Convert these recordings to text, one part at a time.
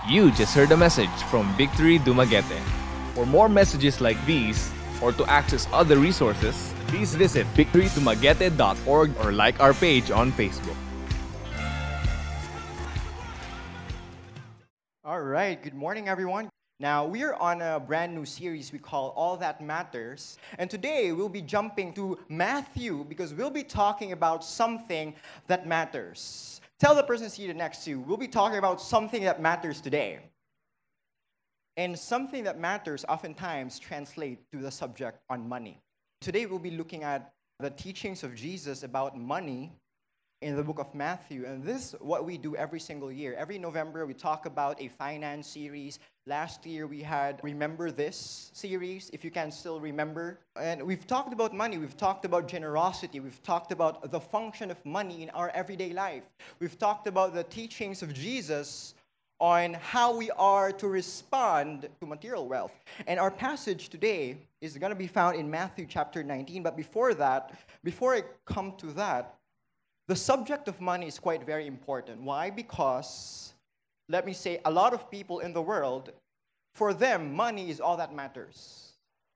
You just heard a message from Victory Dumaguete. For more messages like these, or to access other resources, please visit victorydumaguete.org or like our page on Facebook. All right, good morning, everyone. Now, we are on a brand new series we call All That Matters. And today, we'll be jumping to Matthew because we'll be talking about something that matters. Tell the person seated next to you, we'll be talking about something that matters today. And something that matters oftentimes translate to the subject on money. Today, we'll be looking at the teachings of Jesus about money in the book of Matthew. And this is what we do every single year. Every November, we talk about a finance series. Last year, we had Remember This series, if you can still remember. And we've talked about money. We've talked about generosity. We've talked about the function of money in our everyday life. We've talked about the teachings of Jesus on how we are to respond to material wealth. And our passage today is going to be found in Matthew chapter 19. But before I come to that, the subject of money is quite very important. Why? Because, let me say, a lot of people in the world, for them, money is all that matters.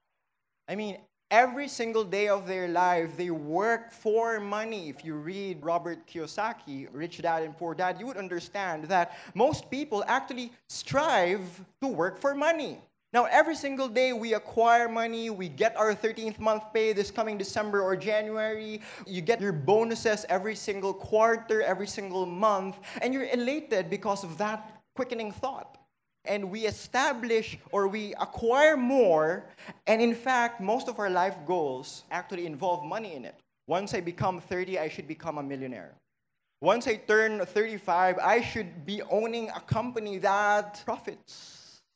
I mean, every single day of their life, they work for money. If you read Robert Kiyosaki, Rich Dad and Poor Dad, you would understand that most people actually strive to work for money. Now, every single day we acquire money, we get our 13th month pay this coming December or January. You get your bonuses every single quarter, every single month, and you're elated because of that quickening thought. And we establish or we acquire more, and in fact, most of our life goals actually involve money in it. Once I become 30, I should become a millionaire. Once I turn 35, I should be owning a company that profits.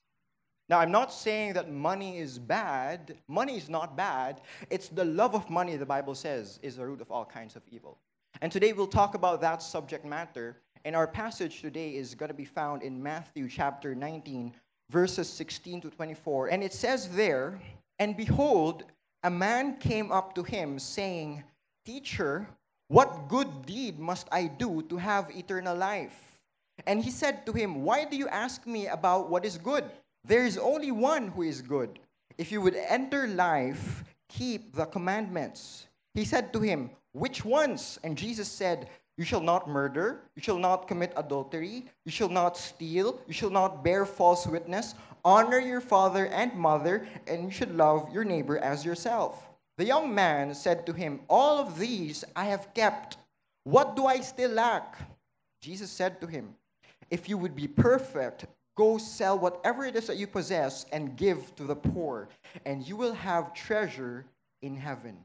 Now, I'm not saying that money is bad. Money is not bad. It's the love of money, the Bible says, is the root of all kinds of evil. And today we'll talk about that subject matter. And our passage today is going to be found in Matthew chapter 19, verses 16 to 24. And it says there, "And behold, a man came up to him, saying, 'Teacher, what good deed must I do to have eternal life?' And he said to him, 'Why do you ask me about what is good? There is only one who is good. If you would enter life, keep the commandments.' He said to him, 'Which ones?' And Jesus said, 'You shall not murder, you shall not commit adultery, you shall not steal, you shall not bear false witness, honor your father and mother, and you should love your neighbor as yourself.' The young man said to him, 'All of these I have kept. What do I still lack?' Jesus said to him, 'If you would be perfect, go sell whatever it is that you possess and give to the poor, and you will have treasure in heaven.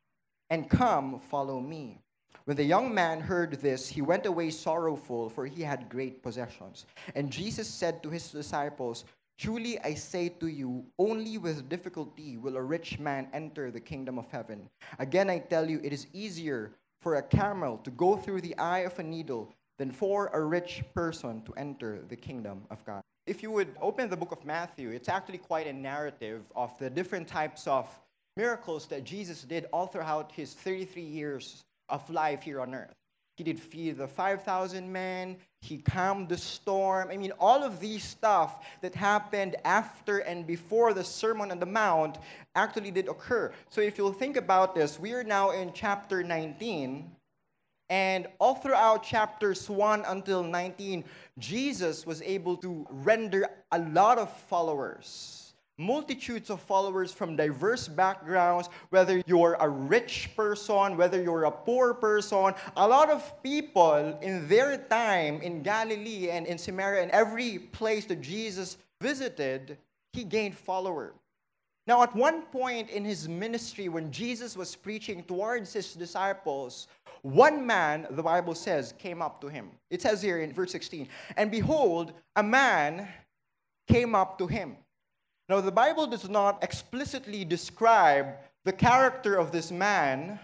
And come, follow me.' When the young man heard this, he went away sorrowful, for he had great possessions. And Jesus said to his disciples, 'Truly I say to you, only with difficulty will a rich man enter the kingdom of heaven. Again I tell you, it is easier for a camel to go through the eye of a needle than for a rich person to enter the kingdom of God.'" If you would open the book of Matthew, it's actually quite a narrative of the different types of miracles that Jesus did all throughout his 33 years of life here on earth. He did feed the 5,000 men. He calmed the storm. I mean, all of these stuff that happened after and before the Sermon on the Mount actually did occur. So if you'll think about this, we are now in chapter 19. And all throughout chapters 1 until 19, Jesus was able to render a lot of followers, multitudes of followers from diverse backgrounds, whether you're a rich person, whether you're a poor person. A lot of people in their time in Galilee and in Samaria and every place that Jesus visited, he gained followers. Now, at one point in his ministry, when Jesus was preaching towards his disciples, one man, the Bible says, came up to him. It says here in verse 16, "And behold, a man came up to him." Now, the Bible does not explicitly describe the character of this man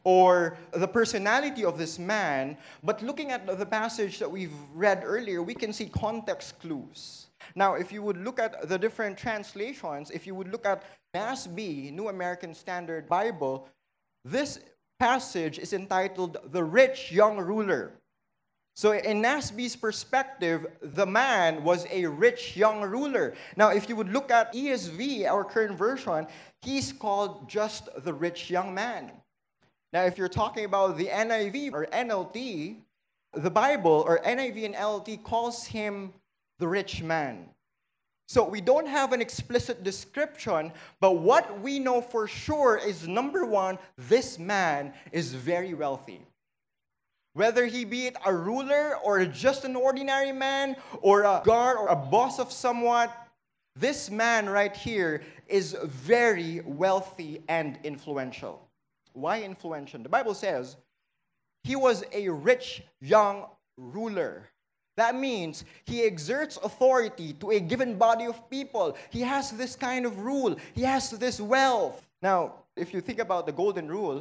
or the personality of this man, but looking at the passage that we've read earlier, we can see context clues. Now, if you would look at the different translations, if you would look at NASB, New American Standard Bible, this passage is entitled "The Rich Young Ruler." So in Nasby's perspective, the man was a rich young ruler. Now, if you would look at ESV, our current version, he's called just the rich young man. Now, if you're talking about the NIV or NLT, the Bible, or NIV and NLT, calls him the rich man. So we don't have an explicit description, but what we know for sure is, number one, this man is very wealthy. Whether he be it a ruler or just an ordinary man or a guard or a boss of someone, this man right here is very wealthy and influential. Why influential? The Bible says he was a rich young ruler. That means he exerts authority to a given body of people. He has this kind of rule. He has this wealth. Now, if you think about the golden rule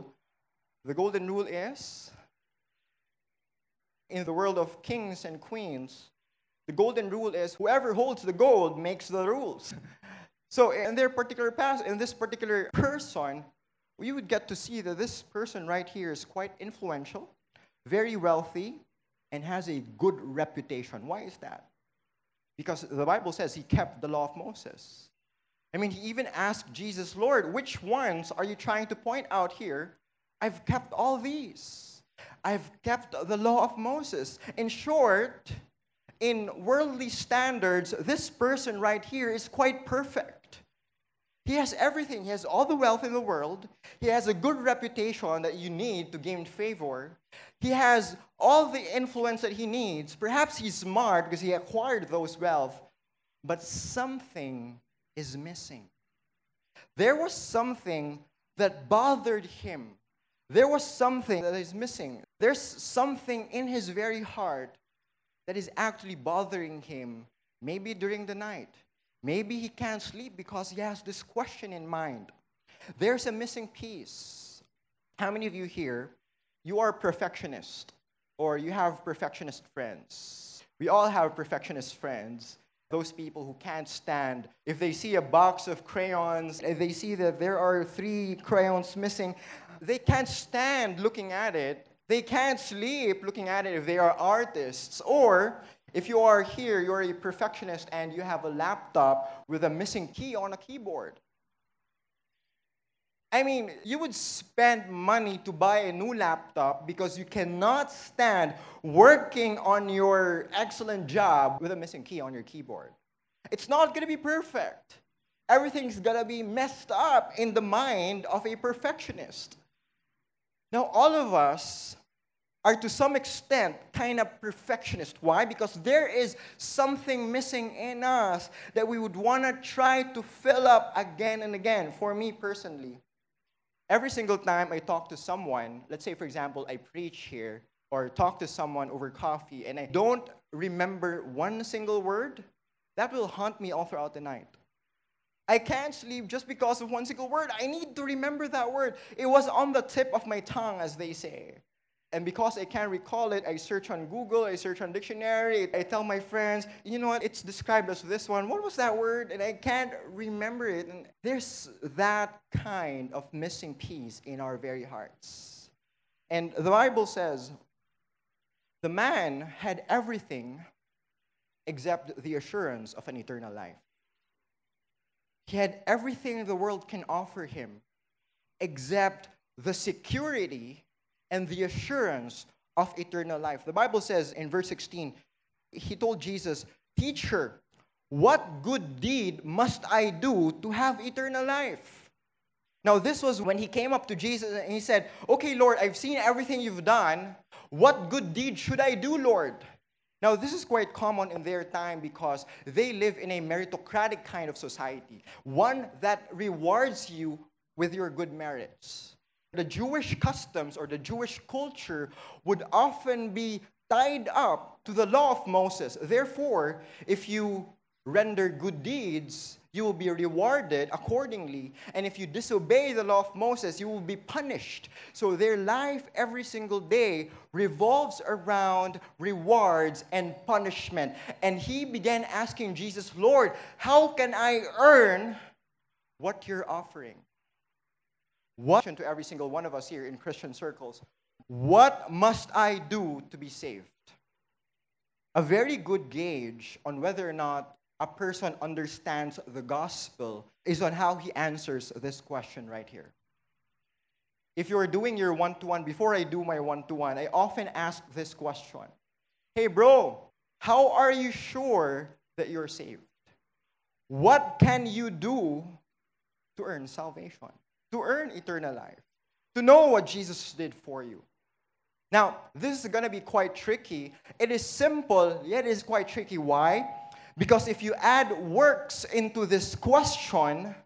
is, in the world of kings and queens, the golden rule is whoever holds the gold makes the rules. So in this particular person, we would get to see that this person right here is quite influential, very wealthy, and has a good reputation. Why is that? Because the Bible says he kept the law of Moses. I mean, he even asked Jesus, Lord, which ones are you trying to point out here? I've kept all these. I've kept the law of Moses. In short, in worldly standards, this person right here is quite perfect. He has everything. He has all the wealth in the world. He has a good reputation that you need to gain favor. He has all the influence that he needs. Perhaps he's smart because he acquired those wealth. But something is missing. There was something that bothered him. There was something that is missing. There's something in his very heart that is actually bothering him, maybe during the night. Maybe he can't sleep because he has this question in mind. There's a missing piece. How many of you here, you are a perfectionist or you have perfectionist friends? We all have perfectionist friends. Those people who can't stand, if they see a box of crayons, if they see that there are 3 crayons missing, they can't stand looking at it. They can't sleep looking at it if they are artists. Or if you are here, you're a perfectionist and you have a laptop with a missing key on a keyboard. I mean, you would spend money to buy a new laptop because you cannot stand working on your excellent job with a missing key on your keyboard. It's not going to be perfect. Everything's going to be messed up in the mind of a perfectionist. Now, all of us are to some extent kind of perfectionist. Why? Because there is something missing in us that we would want to try to fill up again and again. For me personally, every single time I talk to someone, let's say, for example, I preach here or talk to someone over coffee and I don't remember one single word, that will haunt me all throughout the night. I can't sleep just because of one single word. I need to remember that word. It was on the tip of my tongue, as they say. And because I can't recall it, I search on Google, I search on dictionary, I tell my friends, you know what, it's described as this one. What was that word? And I can't remember it. And there's that kind of missing piece in our very hearts. And the Bible says, the man had everything except the assurance of an eternal life. He had everything the world can offer him except the security and the assurance of eternal life. The Bible says in verse 16, he told Jesus, "Teacher, what good deed must I do to have eternal life?" Now, this was when he came up to Jesus and he said, "Okay, Lord, I've seen everything you've done. What good deed should I do, Lord?" Now, this is quite common in their time because they live in a meritocratic kind of society, one that rewards you with your good merits. The Jewish customs or the Jewish culture would often be tied up to the law of Moses. Therefore, if you render good deeds, you will be rewarded accordingly. And if you disobey the law of Moses, you will be punished. So their life every single day revolves around rewards and punishment. And he began asking Jesus, "Lord, how can I earn what you're offering?" What to every single one of us here in Christian circles, what must I do to be saved? A very good gauge on whether or not a person understands the gospel is on how he answers this question right here. If you're doing your one-to-one, before I do my one-to-one, I often ask this question. Hey bro, how are you sure that you're saved? What can you do to earn salvation? To earn eternal life? To know what Jesus did for you? Now, this is going to be quite tricky. It is simple, yet it is quite tricky. Why? Because if you add works into this question,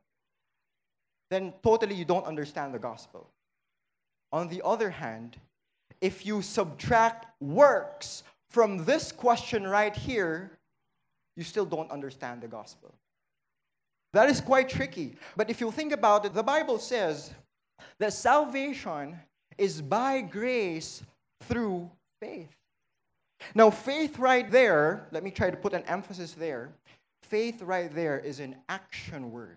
then totally you don't understand the gospel. On the other hand, if you subtract works from this question right here, you still don't understand the gospel. That is quite tricky. But if you think about it, the Bible says that salvation is by grace through faith. Now, faith right there, let me try to put an emphasis there. Faith right there is an action word.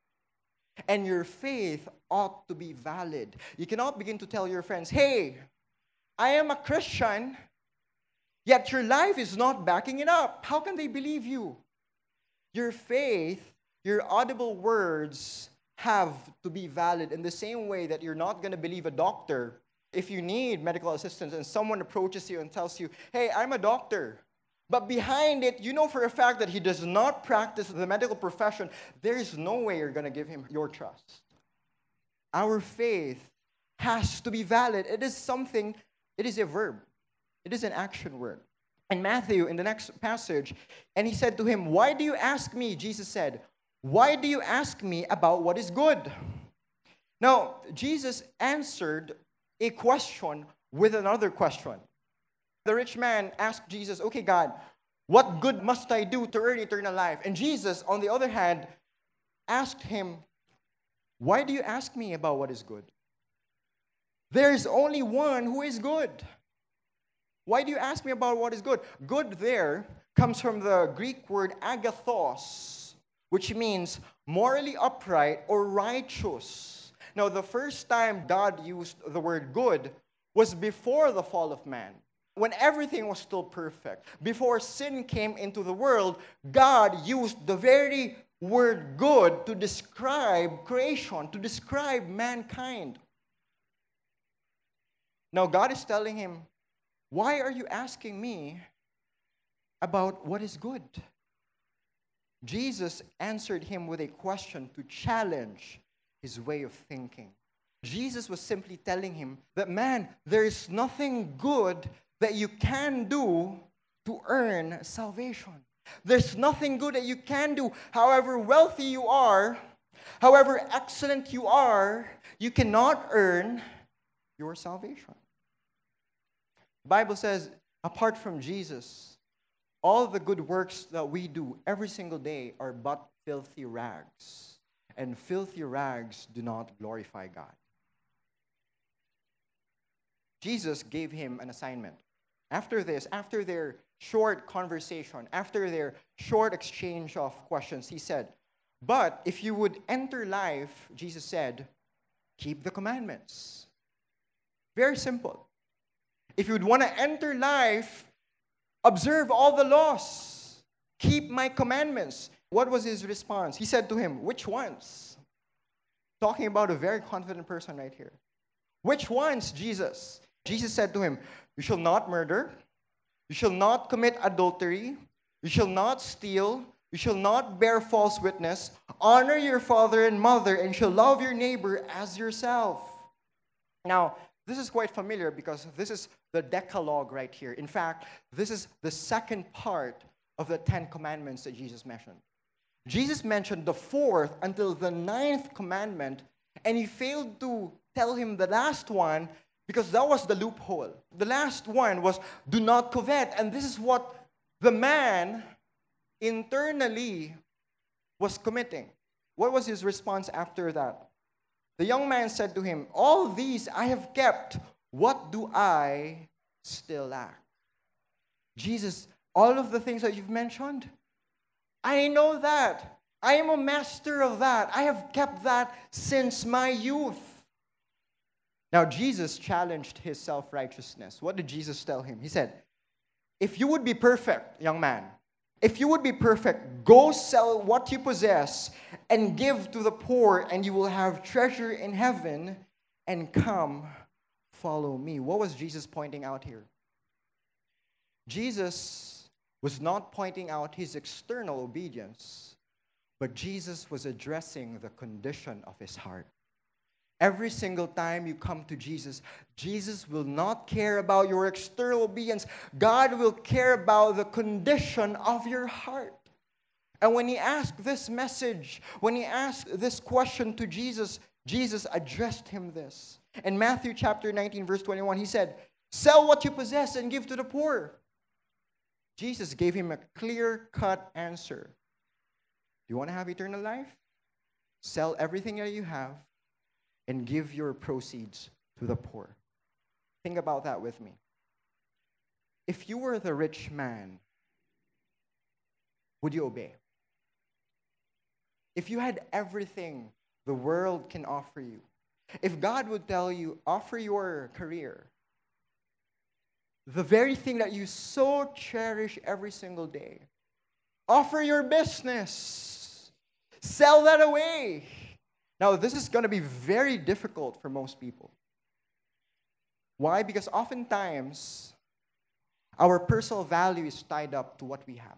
And your faith ought to be valid. You cannot begin to tell your friends, hey, I am a Christian, yet your life is not backing it up. How can they believe you? Your faith, your audible words have to be valid in the same way that you're not going to believe a doctor if you need medical assistance and someone approaches you and tells you, hey, I'm a doctor. But behind it, you know for a fact that he does not practice the medical profession. There is no way you're going to give him your trust. Our faith has to be valid. It is something, it is a verb. It is an action word. And Matthew, in the next passage, and he said to him, why do you ask me? Jesus said, why do you ask me about what is good? Now, Jesus answered a question with another question. The rich man asked Jesus, okay, God, what good must I do to earn eternal life? And Jesus, on the other hand, asked him, why do you ask me about what is good? There is only one who is good. Why do you ask me about what is good? Good there comes from the Greek word agathos, which means morally upright or righteous. Now, the first time God used the word good was before the fall of man, when everything was still perfect. Before sin came into the world, God used the very word good to describe creation, to describe mankind. Now, God is telling him, why are you asking me about what is good? Jesus answered him with a question to challenge his way of thinking. Jesus was simply telling him that, man, there is nothing good that you can do to earn salvation. There's nothing good that you can do. However wealthy you are, however excellent you are, you cannot earn your salvation. The Bible says, apart from Jesus, all the good works that we do every single day are but filthy rags. And filthy rags do not glorify God. Jesus gave him an assignment. After this, after their short conversation, after their short exchange of questions, he said, but if you would enter life, Jesus said, keep the commandments. Very simple. If you would want to enter life, observe all the laws. Keep my commandments. What was his response? He said to him, which ones? Talking about a very confident person right here. Which ones, Jesus? Jesus said to him, you shall not murder. You shall not commit adultery. You shall not steal. You shall not bear false witness. Honor your father and mother, and you shall love your neighbor as yourself. Now, this is quite familiar because this is the Decalogue right here. In fact, this is the second part of the 10 commandments that Jesus mentioned. Jesus mentioned the 4th until the 9th commandment, and he failed to tell him the last one because that was the loophole. The last one was, do not covet. And this is what the man internally was committing. What was his response after that? The young man said to him, all these I have kept. What do I still lack? Jesus, all of the things that you've mentioned, I know that. I am a master of that. I have kept that since my youth. Now, Jesus challenged his self-righteousness. What did Jesus tell him? He said, If you would be perfect, young man, if you would be perfect, go sell what you possess and give to the poor, and you will have treasure in heaven, and come, follow me. What was Jesus pointing out here? Jesus was not pointing out his external obedience, but Jesus was addressing the condition of his heart. Every single time you come to Jesus, Jesus will not care about your external obedience. God will care about the condition of your heart. And when he asked this message, when he asked this question to Jesus, Jesus addressed him this. In Matthew chapter 19, verse 21, he said, "Sell what you possess and give to the poor." Jesus gave him a clear-cut answer. You want to have eternal life? Sell everything that you have and give your proceeds to the poor. Think about that with me. If you were the rich man, would you obey? If you had everything the world can offer you, if God would tell you, offer your career, the very thing that you so cherish every single day, offer your business, sell that away. Now, this is going to be very difficult for most people. Why? Because oftentimes, our personal value is tied up to what we have.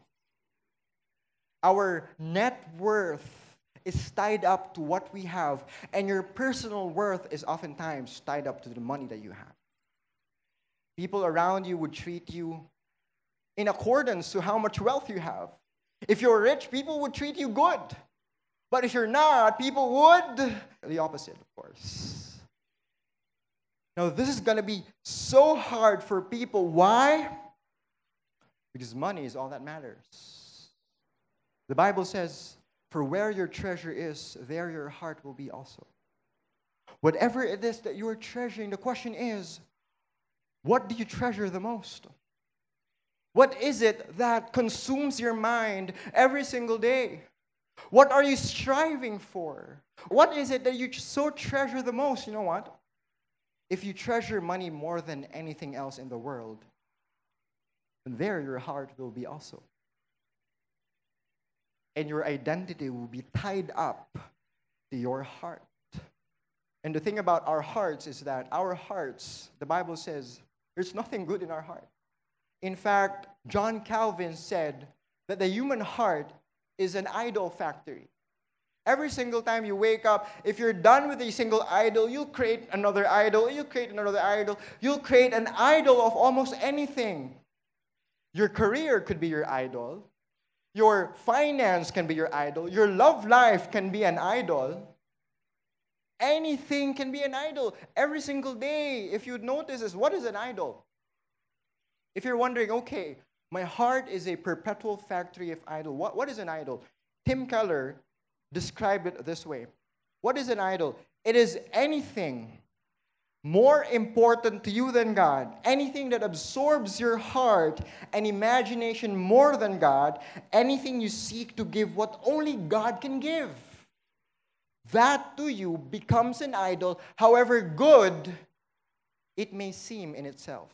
Our net worth is tied up to what we have, and your personal worth is oftentimes tied up to the money that you have. People around you would treat you in accordance to how much wealth you have. If you're rich, people would treat you good. But if you're not, people would the opposite, of course. Now, this is going to be so hard for people. Why? Because money is all that matters. The Bible says, "For where your treasure is, there your heart will be also." Whatever it is that you are treasuring, the question is, what do you treasure the most? What is it that consumes your mind every single day? What are you striving for? What is it that you so treasure the most? You know what? If you treasure money more than anything else in the world, then there your heart will be also. And your identity will be tied up to your heart. And the thing about our hearts is that our hearts, the Bible says, there's nothing good in our heart. In fact, John Calvin said that the human heart is an idol factory. Every single time you wake up, if you're done with a single idol, you'll create another idol, you'll create another idol, you'll create an idol of almost anything. Your career could be your idol. Your finance can be your idol. Your love life can be an idol. Anything can be an idol. Every single day, if you'd notice this, what is an idol? If you're wondering, okay, my heart is a perpetual factory of idol. What is an idol? Tim Keller described it this way. What is an idol? It is anything more important to you than God, anything that absorbs your heart and imagination more than God, anything you seek to give what only God can give. That to you becomes an idol, however good it may seem in itself.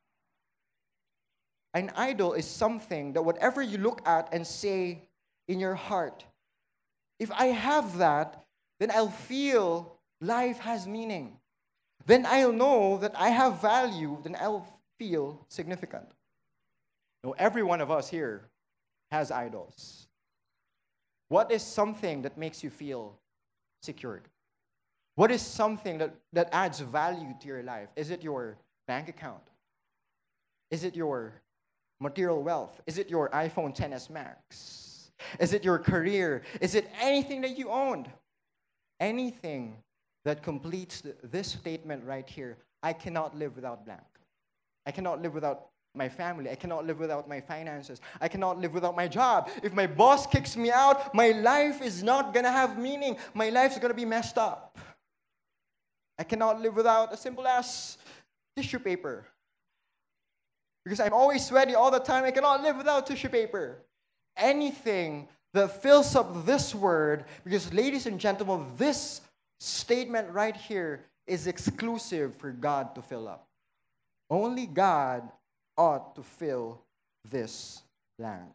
An idol is something that whatever you look at and say in your heart, if I have that, then I'll feel life has meaning. Then I'll know that I have value, then I'll feel significant. Now, every one of us here has idols. What is something that makes you feel secured? What is something that adds value to your life? Is it your bank account? Is it your material wealth? Is it your iPhone XS Max? Is it your career? Is it anything that you owned? Anything that completes this statement right here, I cannot live without blank. I cannot live without my family. I cannot live without my finances. I cannot live without my job. If my boss kicks me out, my life is not going to have meaning. My life is going to be messed up. I cannot live without a simple as tissue paper. Because I'm always sweaty all the time. I cannot live without tissue paper. Anything that fills up this word, because ladies and gentlemen, this statement right here is exclusive for God to fill up. Only God ought to fill this blank.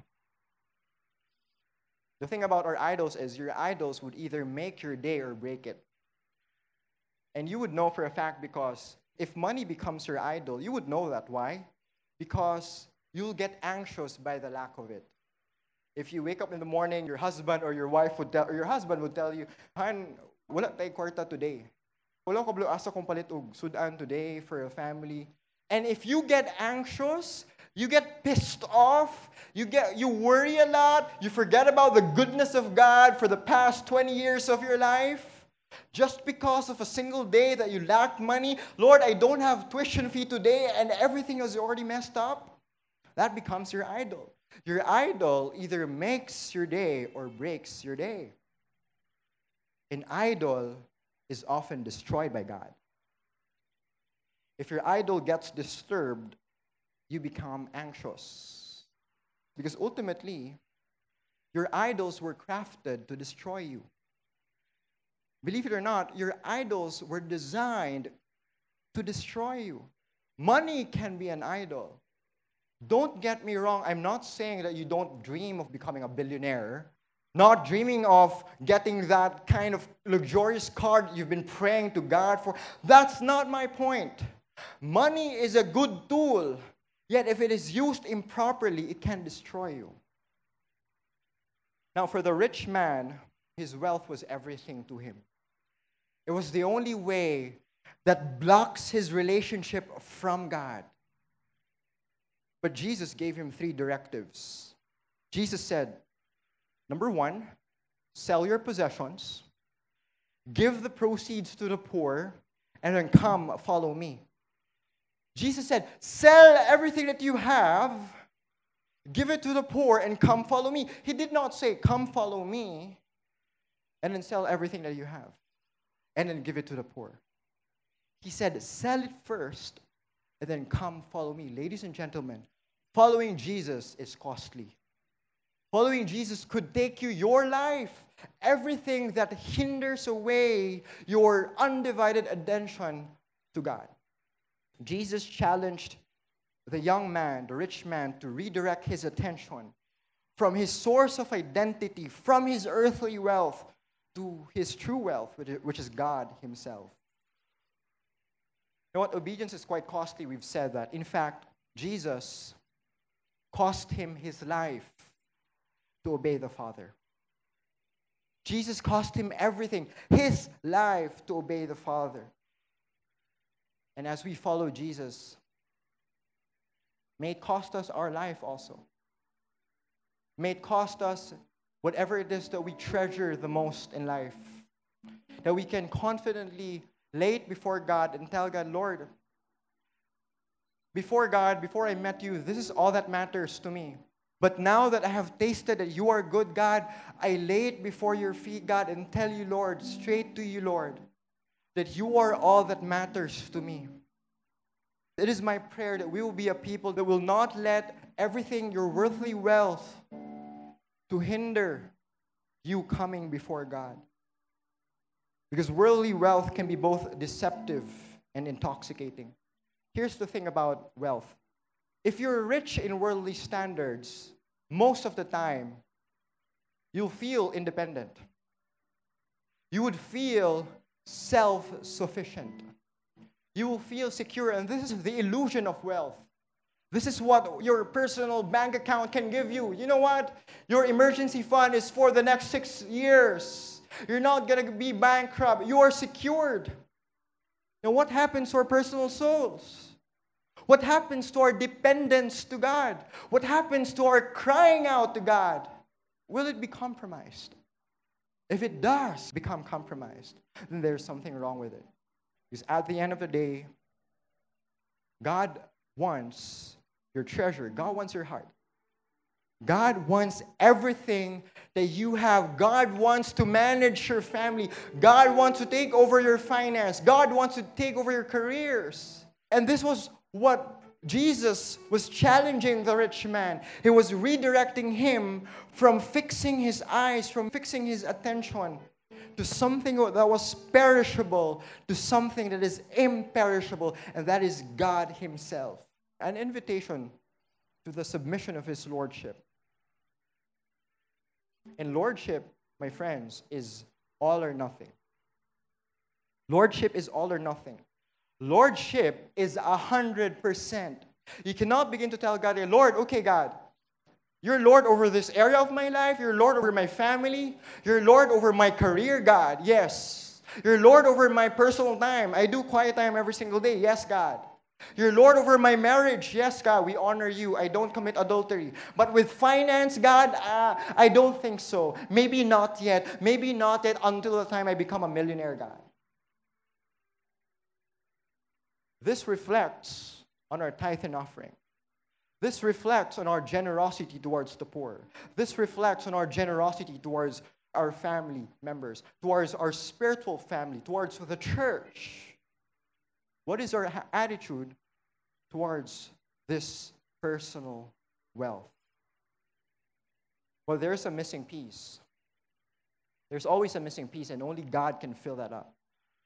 The thing about our idols is your idols would either make your day or break it. And you would know for a fact because if money becomes your idol, you would know that. Why? Because you'll get anxious by the lack of it. If you wake up in the morning, your husband or your wife would tell, or your husband would tell you, Han, wala tay kwarta today. Wala ko blo asa kong palit og sudan today for a family. And if you get anxious, you get pissed off, you worry a lot, you forget about the goodness of God for the past 20 years of your life. Just because of a single day that you lacked money, Lord, I don't have tuition fee today and everything is already messed up. That becomes your idol. Your idol either makes your day or breaks your day. An idol is often destroyed by God. If your idol gets disturbed, you become anxious. Because ultimately, your idols were crafted to destroy you. Believe it or not, your idols were designed to destroy you. Money can be an idol. Don't get me wrong, I'm not saying that you don't dream of becoming a billionaire, not dreaming of getting that kind of luxurious car you've been praying to God for. That's not my point. Money is a good tool, yet if it is used improperly, it can destroy you. Now, for the rich man, his wealth was everything to him. It was the only way that blocks his relationship from God. But Jesus gave him 3 directives. Jesus said, number 1, sell your possessions, give the proceeds to the poor, and then come follow me. Jesus said, sell everything that you have, give it to the poor, and come follow me. He did not say, come follow me, and then sell everything that you have, and then give it to the poor. He said, sell it first, and then come follow me. Ladies and gentlemen, following Jesus is costly. Following Jesus could take you your life, everything that hinders away your undivided attention to God. Jesus challenged the young man, the rich man, to redirect his attention from his source of identity, from his earthly wealth, to his true wealth, which is God himself. You know what? Obedience is quite costly. We've said that. In fact, Jesus cost him his life to obey the Father. Jesus cost him everything, his life to obey the Father. And as we follow Jesus, may it cost us our life also. May it cost us whatever it is that we treasure the most in life. That we can confidently lay it before God and tell God, Lord, before I met you, this is all that matters to me. But now that I have tasted that you are good, God, I lay it before your feet, God, and tell you, Lord, straight to you, Lord, that you are all that matters to me. It is my prayer that we will be a people that will not let everything, your worldly wealth, to hinder you coming before God. Because worldly wealth can be both deceptive and intoxicating. Here's the thing about wealth. If you're rich in worldly standards, most of the time, you'll feel independent. You would feel self-sufficient. You will feel secure, and this is the illusion of wealth. This is what your personal bank account can give you. You know what? Your emergency fund is for the next 6 years. You're not going to be bankrupt. You are secured. Now, what happens to our personal souls? What happens to our dependence to God? What happens to our crying out to God? Will it be compromised? If it does become compromised, then there's something wrong with it. Because at the end of the day, God wants your treasure. God wants your heart. God wants everything that you have. God wants to manage your family. God wants to take over your finance. God wants to take over your careers. And this was what Jesus was challenging the rich man. He was redirecting him from fixing his eyes, from fixing his attention to something that was perishable, to something that is imperishable, and that is God himself. An invitation to the submission of His Lordship. And Lordship, my friends, is all or nothing. Lordship is all or nothing. Lordship is 100%. You cannot begin to tell God, Lord, okay, God, you're Lord over this area of my life. You're Lord over my family. You're Lord over my career, God. Yes. You're Lord over my personal time. I do quiet time every single day. Yes, God. You're Lord over my marriage. Yes, God, we honor you. I don't commit adultery. But with finance, God, I don't think so. Maybe not yet. Maybe not yet until the time I become a millionaire, God. This reflects on our tithe and offering. This reflects on our generosity towards the poor. This reflects on our generosity towards our family members, towards our spiritual family, towards the church. What is our attitude towards this personal wealth? Well, there's a missing piece. There's always a missing piece, and only God can fill that up.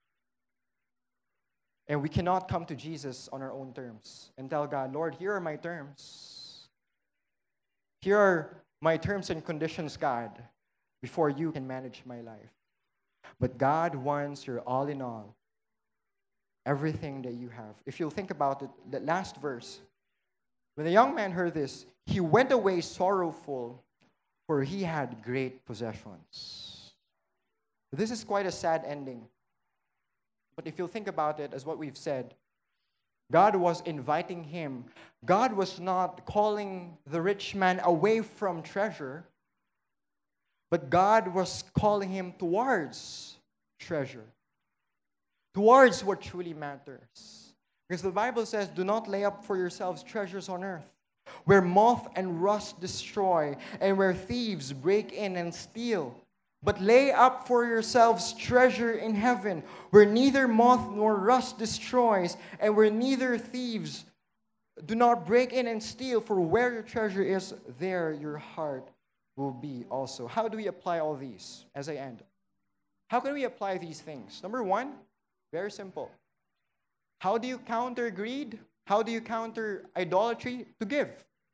And we cannot come to Jesus on our own terms and tell God, Lord, here are my terms. Here are my terms and conditions, God, before you can manage my life. But God wants your all in all, everything that you have. If you'll think about it, that last verse, when the young man heard this, he went away sorrowful, for he had great possessions. This is quite a sad ending. But if you'll think about it, as what we've said, God was inviting him. God was not calling the rich man away from treasure, but God was calling him towards treasure, towards what truly matters. Because the Bible says, do not lay up for yourselves treasures on earth, where moth and rust destroy, and where thieves break in and steal. But lay up for yourselves treasure in heaven, where neither moth nor rust destroys, and where neither thieves do not break in and steal. For where your treasure is, there your heart will be also. How do we apply all these as I end? How can we apply these things? Number one, very simple. How do you counter greed? How do you counter idolatry? To give.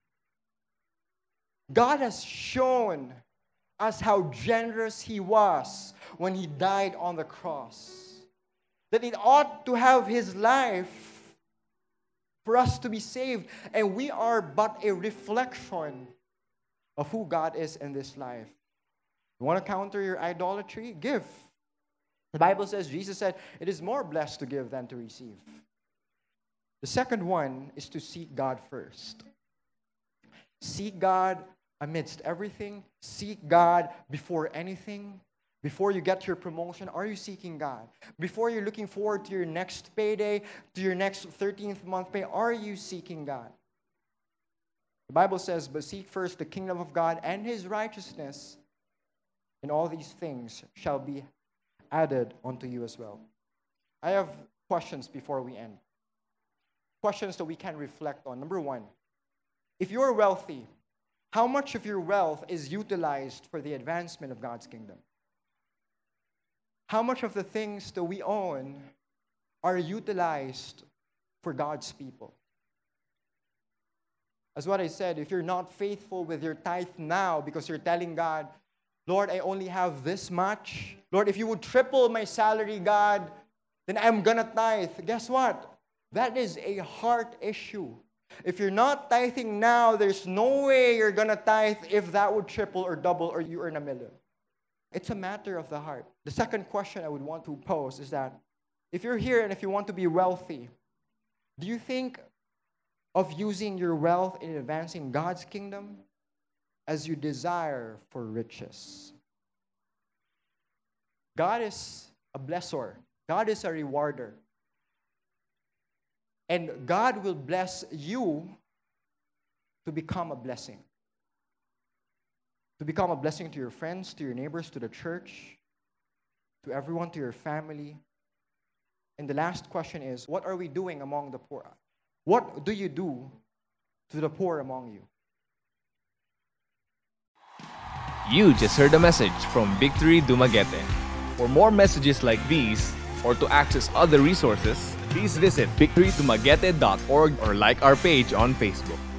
God has shown us how generous He was when He died on the cross. That it ought to have His life for us to be saved. And we are but a reflection of who God is in this life. You want to counter your idolatry? Give. The Bible says, Jesus said, it is more blessed to give than to receive. The second one is to seek God first. Seek God amidst everything. Seek God before anything. Before you get your promotion, are you seeking God? Before you're looking forward to your next payday, to your next 13th month pay, are you seeking God? The Bible says, but seek first the kingdom of God and His righteousness, and all these things shall be added unto you as well. I have questions before we end. Questions that we can reflect on. Number one, if you're wealthy, how much of your wealth is utilized for the advancement of God's kingdom? How much of the things that we own are utilized for God's people? As what I said, if you're not faithful with your tithe now because you're telling God, Lord, I only have this much. Lord, if you would triple my salary, God, then I'm gonna tithe. Guess what? That is a heart issue. If you're not tithing now, there's no way you're gonna tithe if that would triple or double or you earn $1 million. It's a matter of the heart. The second question I would want to pose is that if you're here and if you want to be wealthy, do you think of using your wealth in advancing God's kingdom as you desire for riches? God is a blessor. God is a rewarder. And God will bless you to become a blessing. To become a blessing to your friends, to your neighbors, to the church, to everyone, to your family. And the last question is, what are we doing among the poor? What do you do to the poor among you? You just heard a message from Victory Dumaguete. For more messages like these, or to access other resources, please visit victorydumaguete.org or like our page on Facebook.